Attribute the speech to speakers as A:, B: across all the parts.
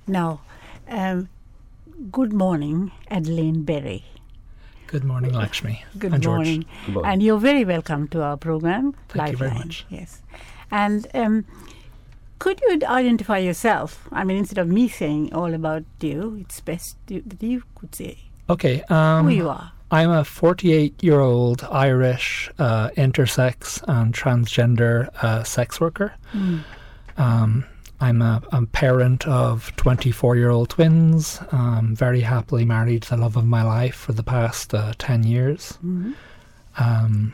A: Now, good morning, Adeline Berry.
B: Good morning, Lakshmi.
A: Good
B: and George.
A: morning.
C: Good morning.
A: And you're very welcome to our program,
B: Thank you very
A: Lifeline.
B: much.
A: Yes. And could you identify yourself? I mean, instead of me saying all about you, it's best that you could say
B: Okay.
A: who you are.
B: I'm a 48-year-old Irish intersex and transgender sex worker. I'm a parent of 24-year-old twins. Very happily married to the love of my life for the past 10 years. And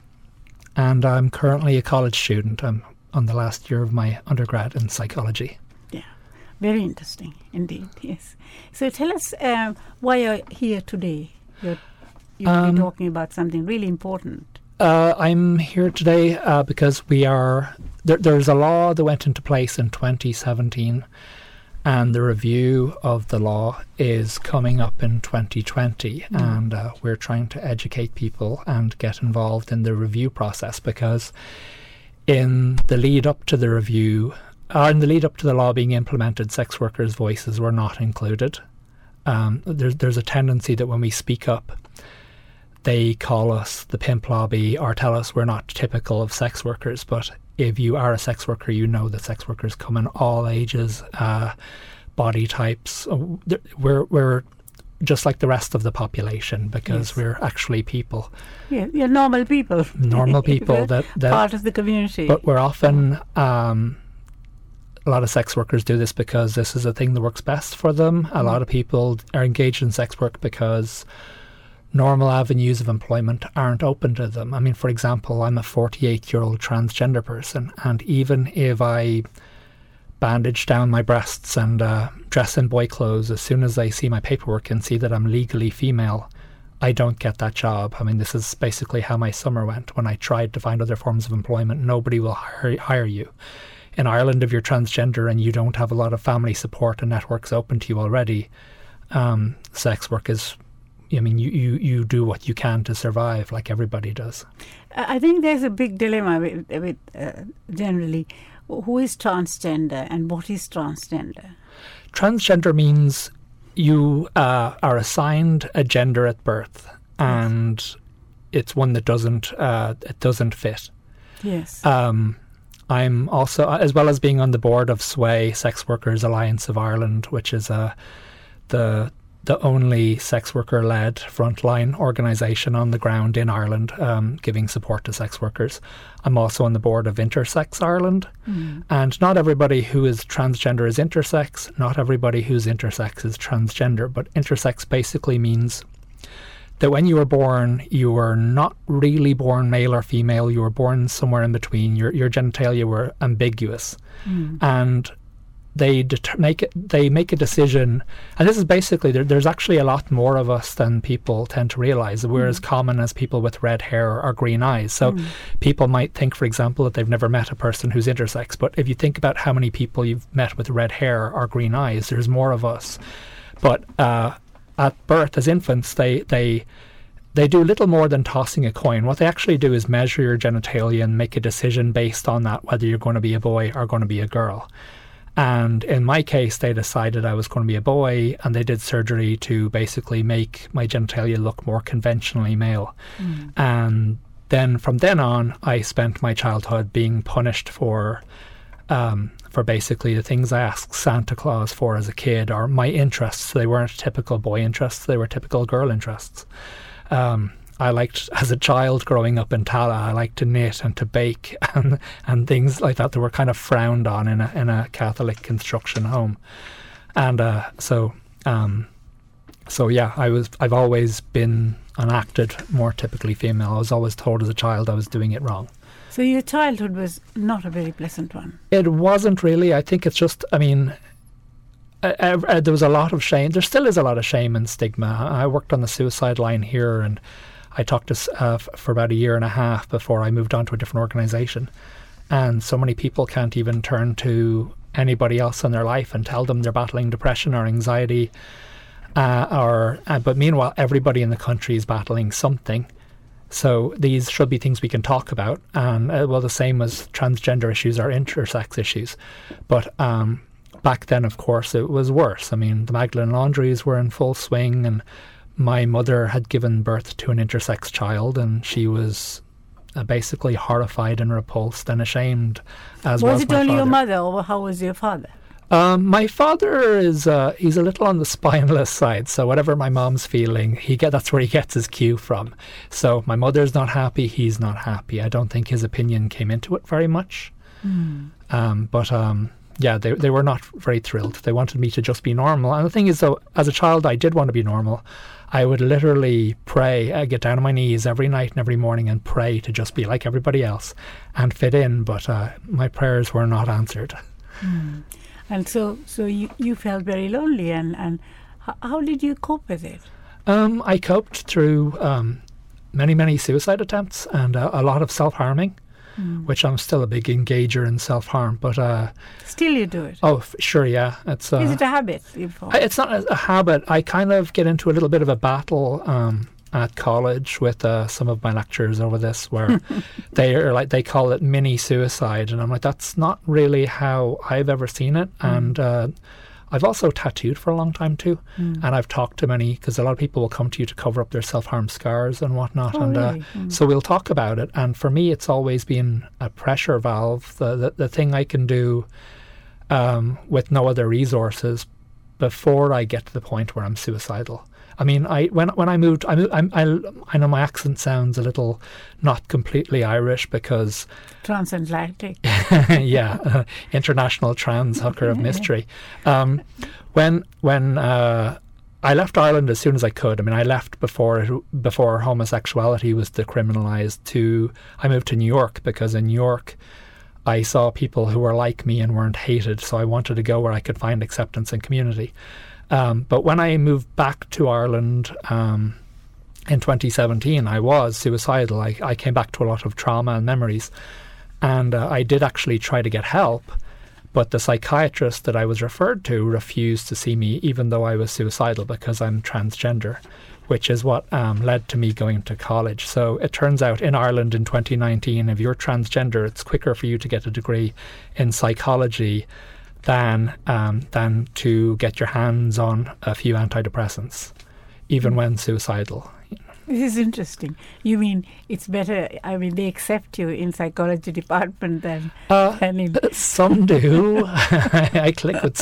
B: I'm currently a college student. I'm on the last year of my undergrad in psychology.
A: Yeah. Very interesting indeed, yes. So tell us why you're here today. You'll be talking about something really important.
B: I'm here today because there's a law that went into place in 2017, and the review of the law is coming up in 2020, and we're trying to educate people and get involved in the review process, because in the lead up to the review, or in the lead up to the law being implemented, sex workers' voices were not included. There's a tendency that when we speak up, they call us the pimp lobby or tell us we're not typical of sex workers. But if you are a sex worker, you know that sex workers come in all ages, body types. We're just like the rest of the population, because we're actually people.
A: Yeah, you're normal people.
B: Normal people that
A: part of the community.
B: But we're often a lot of sex workers do this because this is a thing that works best for them. A lot of people are engaged in sex work because normal avenues of employment aren't open to them. I mean, for example, I'm a 48-year-old transgender person, and even if I bandage down my breasts and dress in boy clothes, as soon as they see my paperwork and see that I'm legally female, I don't get that job. I mean, this is basically how my summer went. When I tried to find other forms of employment, nobody will hire you. In Ireland, if you're transgender and you don't have a lot of family support and networks open to you already, sex work is, I mean, you do what you can to survive, like everybody does.
A: I think there's a big dilemma with generally, who is transgender and what is transgender?
B: Transgender means you are assigned a gender at birth, and it's one that doesn't fit.
A: Yes.
B: I'm also, as well as being on the board of SWAY, Sex Workers Alliance of Ireland, which is the only sex worker-led frontline organisation on the ground in Ireland, giving support to sex workers. I'm also on the board of Intersex Ireland. And not everybody who is transgender is intersex. Not everybody who's intersex is transgender. But intersex basically means that when you were born, you were not really born male or female. You were born somewhere in between. Your genitalia were ambiguous. And they make a decision, and this is basically, there's actually a lot more of us than people tend to realise. We're as common as people with red hair or green eyes. So people might think, for example, that they've never met a person who's intersex, but if you think about how many people you've met with red hair or green eyes, there's more of us. But at birth, as infants, they do little more than tossing a coin. What they actually do is measure your genitalia and make a decision based on that, whether you're going to be a boy or going to be a girl. And in my case, they decided I was going to be a boy, and they did surgery to basically make my genitalia look more conventionally male. And then from then on, I spent my childhood being punished for basically the things I asked Santa Claus for as a kid, or my interests. They weren't typical boy interests, they were typical girl interests. I liked, as a child growing up in Tala, I liked to knit and to bake and things like that were kind of frowned on in a Catholic construction home. And so yeah, I've always been and acted more typically female. I was always told as a child I was doing it wrong.
A: So your childhood was not a very pleasant one?
B: It wasn't really. I think it's just, I mean, there was a lot of shame. There still is a lot of shame and stigma. I worked on the suicide line here, and I talked to for about a year and a half before I moved on to a different organisation. And so many people can't even turn to anybody else in their life and tell them they're battling depression or anxiety. But meanwhile, everybody in the country is battling something. So these should be things we can talk about. And the same as transgender issues or intersex issues. But back then, of course, it was worse. I mean, the Magdalen laundries were in full swing, and my mother had given birth to an intersex child, and she was basically horrified and repulsed and ashamed, as was
A: it
B: my
A: only
B: father.
A: your mother, or how was your father?
B: My father is he's a little on the spineless side, so whatever my mom's feeling, that's where he gets his cue from. So my mother's not happy, he's not happy. I don't think his opinion came into it very much. But they were not very thrilled. They wanted me to just be normal. And the thing is, though, as a child, I did want to be normal. I would literally pray, get down on my knees every night and every morning and pray to just be like everybody else and fit in. But my prayers were not answered.
A: And so you felt very lonely, and how did you cope with it?
B: I coped through many suicide attempts and a lot of self-harming, which I'm still a big engager in self-harm. But
A: still you do it?
B: Oh, sure, yeah.
A: Is it a habit?
B: It's not a habit. I kind of get into a little bit of a battle at college with some of my lecturers over this, where they call it mini suicide, and I'm like, that's not really how I've ever seen it. And I've also tattooed for a long time too, and I've talked to many, because a lot of people will come to you to cover up their self-harm scars and whatnot.
A: Really?
B: So we'll talk about it. And for me, it's always been a pressure valve, the thing I can do with no other resources before I get to the point where I'm suicidal. I mean, when I moved, I know my accent sounds a little not completely Irish because
A: transatlantic,
B: international trans hooker of mystery. When I left Ireland as soon as I could. I mean, I left before homosexuality was decriminalised. I moved to New York, because in New York I saw people who were like me and weren't hated. So I wanted to go where I could find acceptance and community. But when I moved back to Ireland in 2017, I was suicidal. I came back to a lot of trauma and memories, and I did actually try to get help, but the psychiatrist that I was referred to refused to see me, even though I was suicidal, because I'm transgender, which is what led to me going to college. So it turns out in Ireland in 2019, if you're transgender, it's quicker for you to get a degree in psychology than to get your hands on a few antidepressants, even when suicidal.
A: This is interesting. You mean it's better? I mean, they accept you in psychology department than in...
B: Some do. I click with,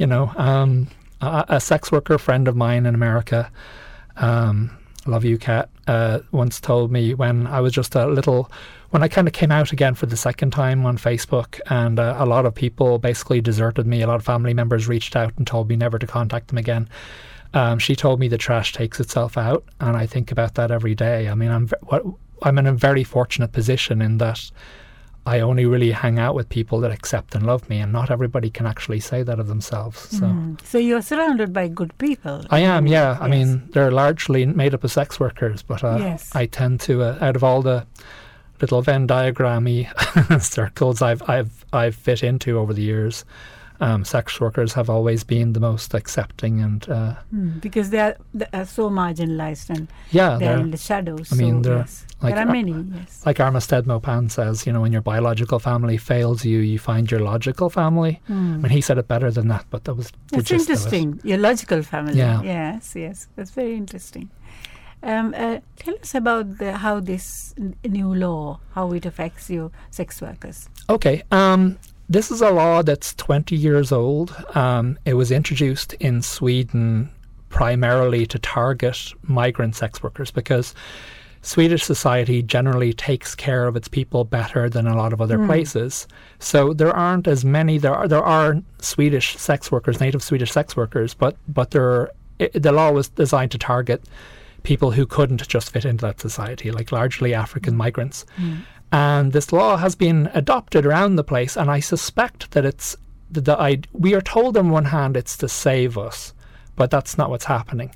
B: a sex worker friend of mine in America. Love you, Kat. Once told me when I was just when I kind of came out again for the second time on Facebook, and a lot of people basically deserted me. A lot of family members reached out and told me never to contact them again. She told me the trash takes itself out, and I think about that every day. I mean, I'm in a very fortunate position in that I only really hang out with people that accept and love me, and not everybody can actually say that of themselves.
A: So you're surrounded by good people.
B: I am, yeah. Yes. I mean, they're largely made up of sex workers, but I tend to, out of all the little Venn diagrammy circles I've fit into over the years, sex workers have always been the most accepting and
A: because they are so marginalized, and they're in the shadows.
B: I mean, there
A: are many. Yes,
B: like Armistead Maupin says, when your biological family fails you, you find your logical family. I mean, he said it better than that, but that's
A: interesting. Your logical family.
B: Yeah.
A: Yes, that's very interesting. Tell us about how this new law, how it affects you, sex workers.
B: Okay. This is a law that's 20 years old. It was introduced in Sweden primarily to target migrant sex workers, because Swedish society generally takes care of its people better than a lot of other places. So there aren't as many. There are Swedish sex workers, native Swedish sex workers, but the law was designed to target people who couldn't just fit into that society, like largely African migrants. And this law has been adopted around the place, and I suspect that we are told on one hand it's to save us, but that's not what's happening.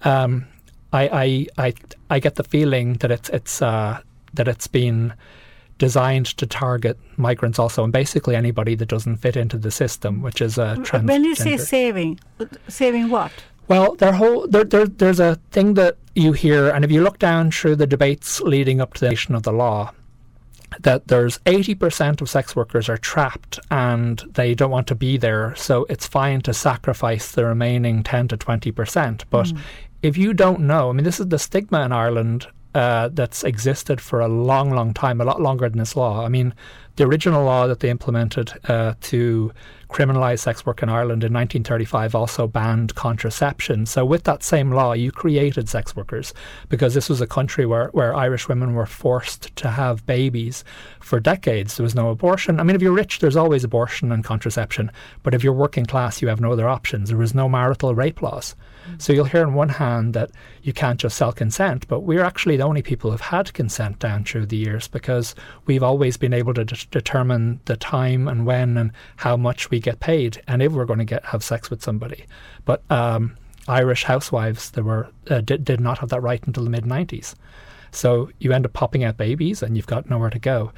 B: I get the feeling that it's been designed to target migrants also, and basically anybody that doesn't fit into the system, which is transgender.
A: When you say saving what?
B: Well, there's a thing that you hear, and if you look down through the debates leading up to the nation of the law, that there's 80% of sex workers are trapped and they don't want to be there, so it's fine to sacrifice the remaining 10 to 20%. But if you don't know, I mean, this is the stigma in Ireland that's existed for a long, long time, a lot longer than this law. I mean, the original law that they implemented to criminalise sex work in Ireland in 1935 also banned contraception. So with that same law, you created sex workers, because this was a country where Irish women were forced to have babies for decades. There was no abortion. I mean, if you're rich, there's always abortion and contraception. But if you're working class, you have no other options. There was no marital rape laws. So you'll hear on one hand that you can't just sell consent, but we're actually the only people who've had consent down through the years, because we've always been able to determine the time and when and how much we get paid and if we're going to have sex with somebody. But Irish housewives did not have that right until the mid-90s. So you end up popping out babies and you've got nowhere to go.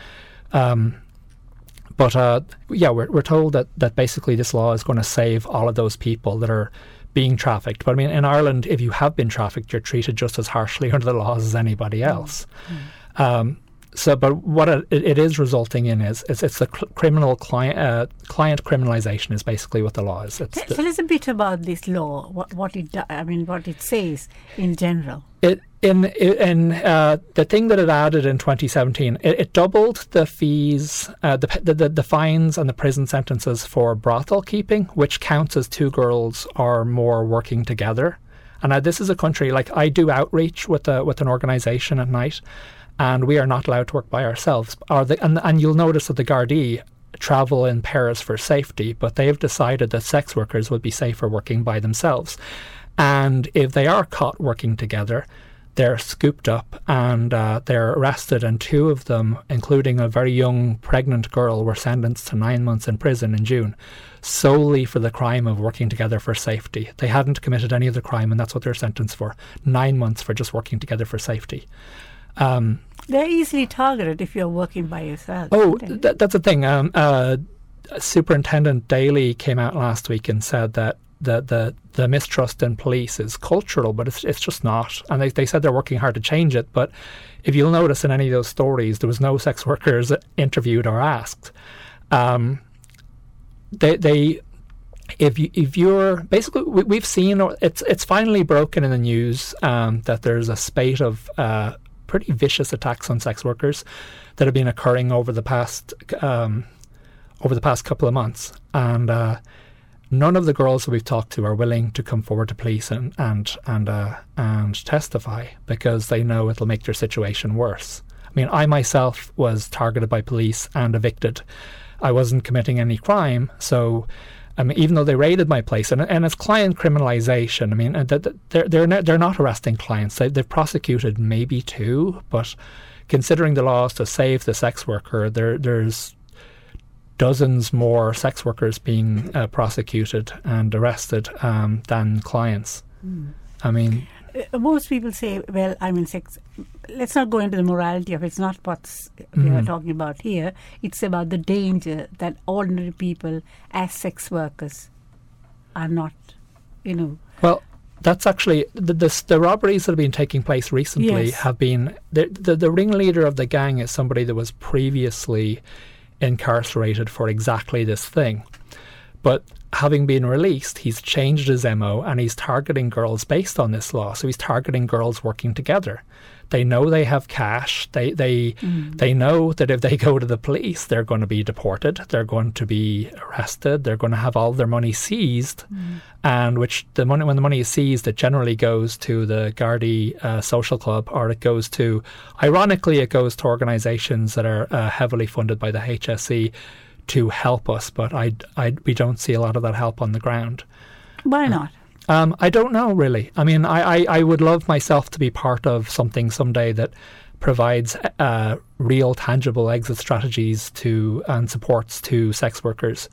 B: But we're told that basically this law is going to save all of those people that are being trafficked. But I mean, in Ireland, if you have been trafficked, you're treated just as harshly under the laws as anybody else. But what it is resulting in is it's the criminal client criminalisation is basically what the law is.
A: Tell us a bit about this law. What it says in general.
B: The thing that it added in 2017, it doubled the fees, the fines and the prison sentences for brothel keeping, which counts as two girls or more working together. And this is a country, like, I do outreach with an organisation at night, and we are not allowed to work by ourselves. And you'll notice that the Gardaí travel in pairs for safety, but they have decided that sex workers would be safer working by themselves. And if they are caught working together, they're scooped up and they're arrested, and two of them, including a very young pregnant girl, were sentenced to 9 months in prison in June, solely for the crime of working together for safety. They hadn't committed any other crime, and that's what they're sentenced for. 9 months for just working together for safety.
A: They're easily targeted if you're working by yourself.
B: Oh, that's the thing. Superintendent Daly came out last week and said that the mistrust in police is cultural, but it's just not. And they said they're working hard to change it. But if you'll notice in any of those stories, there was no sex workers interviewed or asked. If you're basically, we've seen, it's finally broken in the news that there's a spate of pretty vicious attacks on sex workers that have been occurring over the past couple of months, and none of the girls that we've talked to are willing to come forward to police and testify, because they know it'll make their situation worse. I mean, I myself was targeted by police and evicted. I wasn't committing any crime, so even though they raided my place, and it's client criminalisation. I mean, they're not arresting clients. They've prosecuted maybe 2, but considering the laws to save the sex worker, there's dozens more sex workers being prosecuted and arrested than clients. I mean,
A: most people say, well, I mean, sex. Let's not go into the morality of it. It's not what we are talking about here. It's about the danger that ordinary people as sex workers are not,
B: Well, that's actually the robberies that have been taking place recently have been the ringleader of the gang is somebody that was previously incarcerated for exactly this thing, but having been released, he's changed his MO and he's targeting girls based on this law. So he's targeting girls working together. They know they have cash. They know that if they go to the police, they're going to be deported. They're going to be arrested. They're going to have all their money seized, and when the money is seized, it generally goes to the Gardaí social club, or it goes to organisations that are heavily funded by the HSE to help us, but we don't see a lot of that help on the ground.
A: Why not?
B: I don't know, really. I mean, I would love myself to be part of something someday that provides real, tangible exit strategies and supports to sex workers.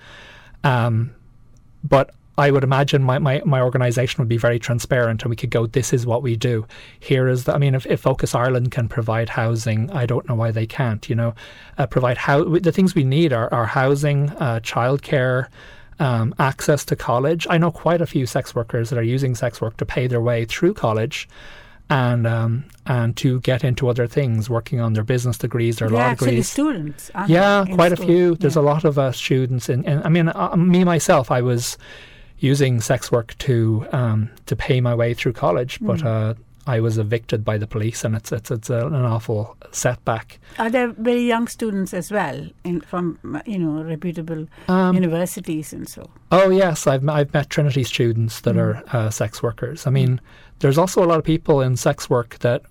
B: But I would imagine my organisation would be very transparent, and we could go, this is what we do. Here is if Focus Ireland can provide housing, I don't know why they can't. Provide the things we need are housing, childcare, access to college. I know quite a few sex workers that are using sex work to pay their way through college, and to get into other things, working on their business degrees or law degrees.
A: Students, aren't
B: yeah,
A: they,
B: quite a
A: school?
B: few. There's a lot of students I mean, me myself, I was using sex work to pay my way through college, but I was evicted by the police, and it's an awful setback.
A: Are there very young students as well from reputable universities and so?
B: Oh yes, I've met Trinity students that are sex workers. I mean, there's also a lot of people in sex work that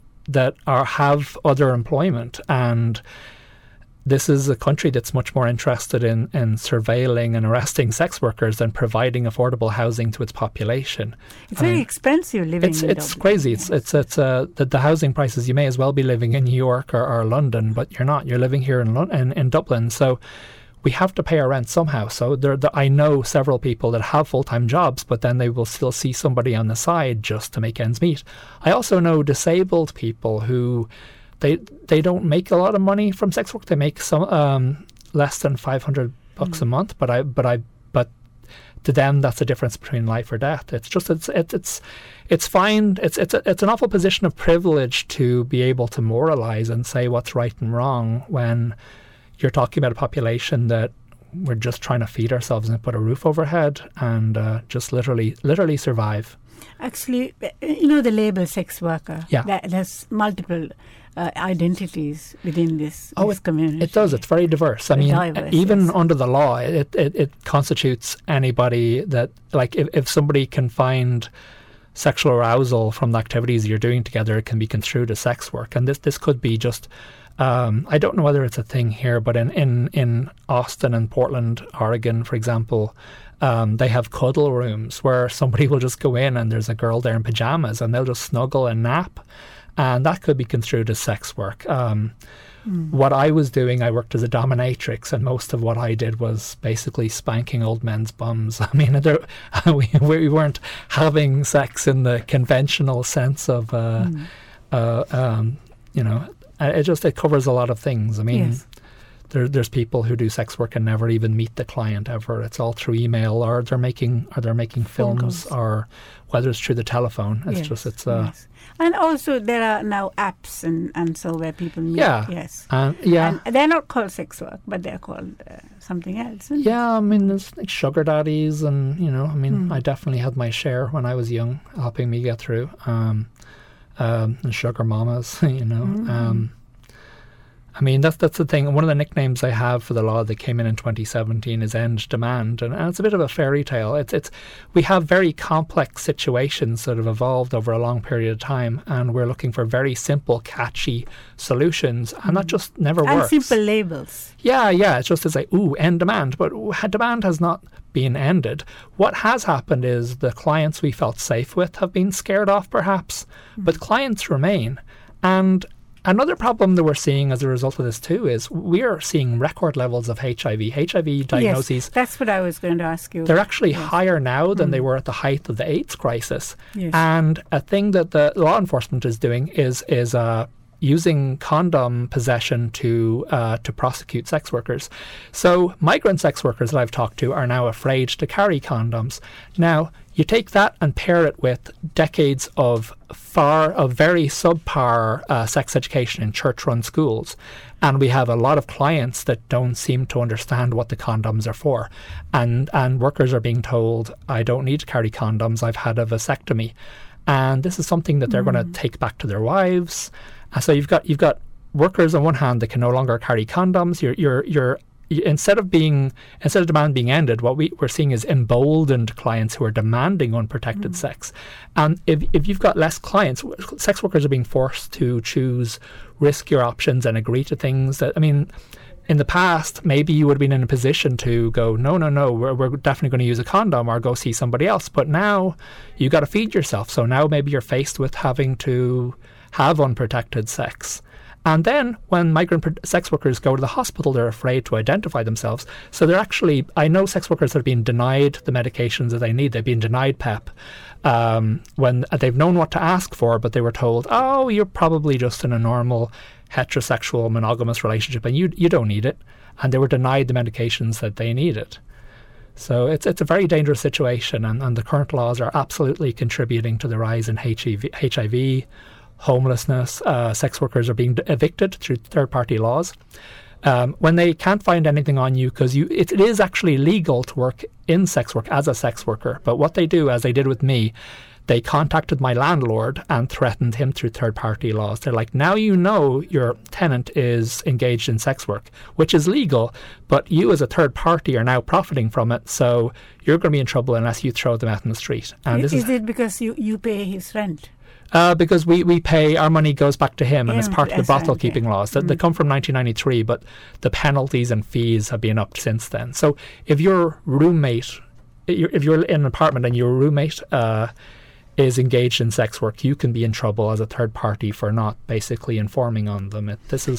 B: have other employment, and this is a country that's much more interested in surveilling and arresting sex workers than providing affordable housing to its population.
A: It's very expensive living in
B: It's
A: Dublin.
B: crazy.
A: Yes.
B: It's the housing prices. You may as well be living in New York or London, but you're not. You're living here in Dublin. So we have to pay our rent somehow. So I know several people that have full-time jobs, but then they will still see somebody on the side just to make ends meet. I also know disabled people who they don't make a lot of money from sex work. They make some less than $500 a month, but to them that's the difference between life or death. It's just it's fine. It's an awful position of privilege to be able to moralize and say what's right and wrong when you're talking about a population that we're just trying to feed ourselves and put a roof overhead and just literally survive.
A: Actually, the label sex worker,
B: Yeah.
A: there's multiple identities within this community.
B: It does. It's very diverse. I mean,
A: Diverse,
B: even
A: yes.
B: under the law, it constitutes anybody that, like, if somebody can find sexual arousal from the activities you're doing together, it can be construed as sex work. And this could be just, I don't know whether it's a thing here, but in Austin and Portland, Oregon, for example, they have cuddle rooms where somebody will just go in and there's a girl there in pajamas and they'll just snuggle and nap. And that could be construed as sex work. What I was doing, I worked as a dominatrix, and most of what I did was basically spanking old men's bums. I mean, we weren't having sex in the conventional sense of, it covers a lot of things. I mean,
A: Yes.
B: there's people who do sex work and never even meet the client ever. It's all through email, or they're making films, or whether it's through the telephone. It's
A: Yes. And also there are now apps and so where people meet.
B: Yeah.
A: Yes.
B: And
A: they're not called sex work, but they're called something else. Isn't it?
B: yeah, I mean, there's like sugar daddies, and I definitely had my share when I was young, helping me get through. And sugar mamas, I mean, that's the thing. One of the nicknames I have for the law that came in 2017 is end demand, and it's a bit of a fairy tale. We have very complex situations that have evolved over a long period of time, and we're looking for very simple, catchy solutions, and that just never works.
A: And simple labels.
B: Yeah, it's like, end demand, but demand has not been ended. What has happened is the clients we felt safe with have been scared off, perhaps, but clients remain. And another problem that we're seeing as a result of this too is we're seeing record levels of HIV diagnoses.
A: Yes, that's what I was going to ask you.
B: They're actually higher now than they were at the height of the AIDS crisis.
A: Yes.
B: And a thing that the law enforcement is doing is using condom possession to prosecute sex workers. So migrant sex workers that I've talked to are now afraid to carry condoms. Now, you take that and pair it with decades of very subpar sex education in church-run schools, and we have a lot of clients that don't seem to understand what the condoms are for, and workers are being told, I don't need to carry condoms, I've had a vasectomy, and this is something that they're going to take back to their wives. So you've got workers on one hand that can no longer carry condoms. You're instead of demand being ended, what we're seeing is emboldened clients who are demanding unprotected sex. And if you've got less clients, sex workers are being forced to choose riskier options and agree to things that, I mean, in the past, maybe you would have been in a position to go, no, we're definitely going to use a condom or go see somebody else. But now you got to feed yourself. So now maybe you're faced with having to have unprotected sex. And then when migrant sex workers go to the hospital, they're afraid to identify themselves. So they're actually, I know sex workers have been denied the medications that they need. They've been denied PEP when they've known what to ask for, but they were told, oh, you're probably just in a normal heterosexual monogamous relationship and you don't need it. And they were denied the medications that they needed. So it's a very dangerous situation, and the current laws are absolutely contributing to the rise in HIV, homelessness. Sex workers are being evicted through third-party laws. When they can't find anything on you, because it is actually legal to work in sex work as a sex worker. But what they do, as they did with me, they contacted my landlord and threatened him through third-party laws. They're like, now you know your tenant is engaged in sex work, which is legal, but you as a third party are now profiting from it, so you're going to be in trouble unless you throw them out in the street. And
A: is it because you pay his rent?
B: Because we pay, our money goes back to him, and it's part of the brothel keeping laws. They come from 1993, but the penalties and fees have been upped since then. So if your roommate, if you're in an apartment and your roommate is engaged in sex work, you can be in trouble as a third party for not basically informing on them.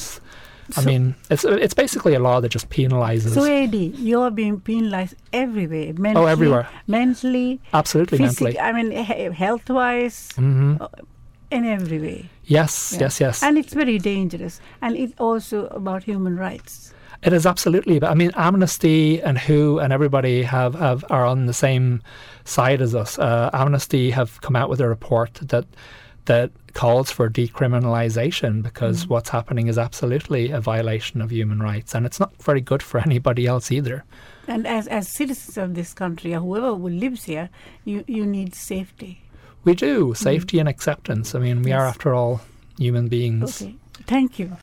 B: It's basically a law that just penalises.
A: So, Eddie, you're being penalised everywhere. Mentally,
B: everywhere.
A: Mentally.
B: Absolutely, mentally.
A: Health-wise, in every way.
B: Yes.
A: And it's very dangerous. And it's also about human rights.
B: It is absolutely. But Amnesty and WHO and everybody are on the same side as us. Amnesty have come out with a report that calls for decriminalisation, because what's happening is absolutely a violation of human rights, and it's not very good for anybody else either.
A: And as citizens of this country, or whoever lives here, you need safety.
B: We do. Safety and acceptance. We are, after all, human beings.
A: Okay. Thank you.